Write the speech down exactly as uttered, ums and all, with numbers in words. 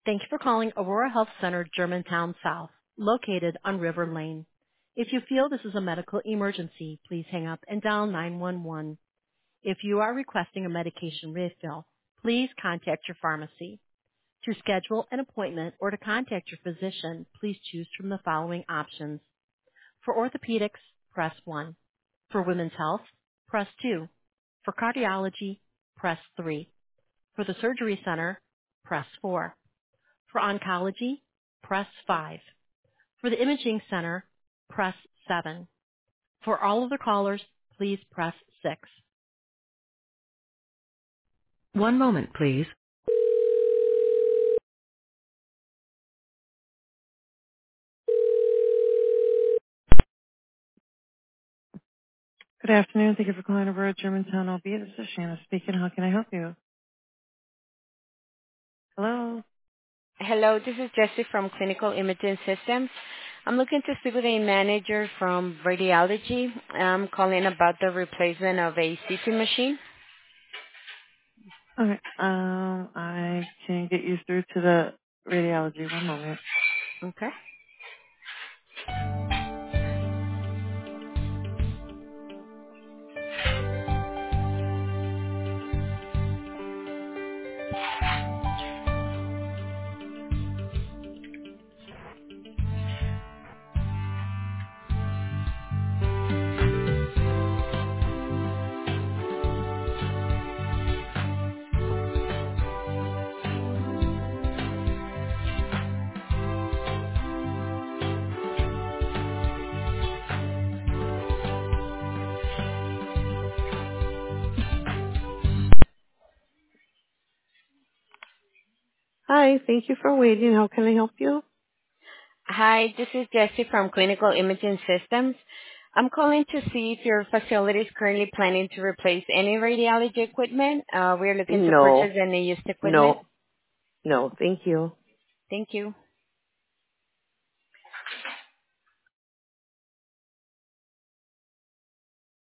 Thank you for calling Aurora Health Center, Germantown South, located on River Lane. If you feel this is a medical emergency, please hang up and dial nine one one. If you are requesting a medication refill, please contact your pharmacy. To schedule an appointment or to contact your physician, please choose from the following options. For orthopedics, press one. For women's health, press two. For cardiology, press three. For the surgery center, press four. For oncology, press five. For the imaging center, press seven. For all other callers, please press six. One moment, please. Good afternoon. Thank you for calling over at Germantown O B. This is Shanna speaking. How can I help you? Hello? Hello, this is Jessie from Clinical Imaging Systems. I'm looking to speak with a manager from radiology. I'm calling about the replacement of a C T machine. Okay. Um, I can get you through to the radiology. One moment. Okay. Hi. Thank you for waiting. How can I help you? Hi, this is Jessie from Clinical Imaging Systems. I'm calling to see if your facility is currently planning to replace any radiology equipment. Uh, we're looking to No. purchase any used equipment. No. No. Thank you. Thank you.